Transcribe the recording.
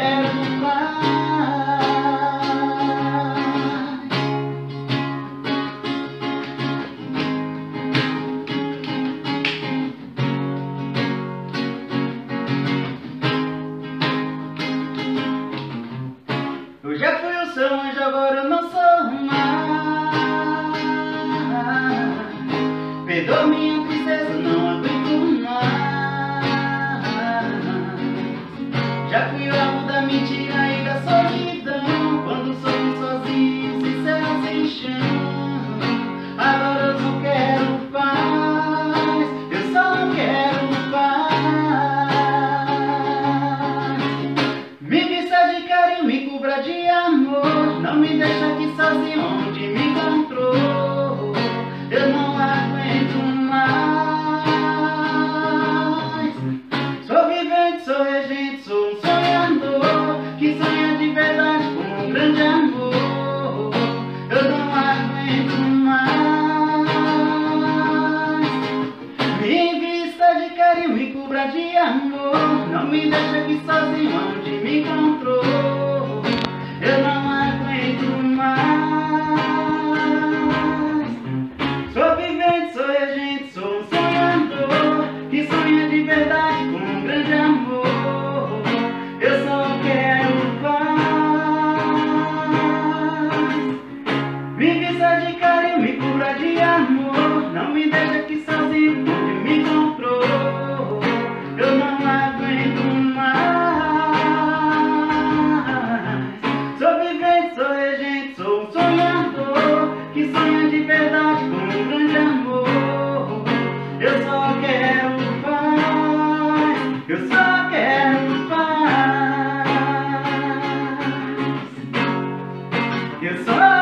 quero paz. Eu já fui o seu anjo, agora eu não sou mais. Perdoa minha tristeza, não aguento mais. Já fui o alvo da mentira e da solidão, quando sou sozinho, sincero, sem chão. Agora eu só quero paz, eu só quero paz. Me vista de carinho, me cubra de amor, não me deixa aqui sozinho onde me encontrou. Eu não aguento mais. Sou vivente, sou regente, sou um sonhador que sonha de verdade com um grande amor. Eu não aguento mais. Me vista de carinho, me cubra de amor, não me deixa aqui sozinho onde me encontrou. Eu não aguento mais. Sou vivente, sou regente, sou um sonhador que sonha de verdade com um grande amor. Eu só quero paz. Me vista de carinho, me cubra de amor, não me deixa aqui sozinho onde me encontrou. Eu não aguento mais. Sou vivente, sou regente, sou um sonhador que sonha de verdade com um grande amor. Eu só quero paz, eu só quero paz. Eu só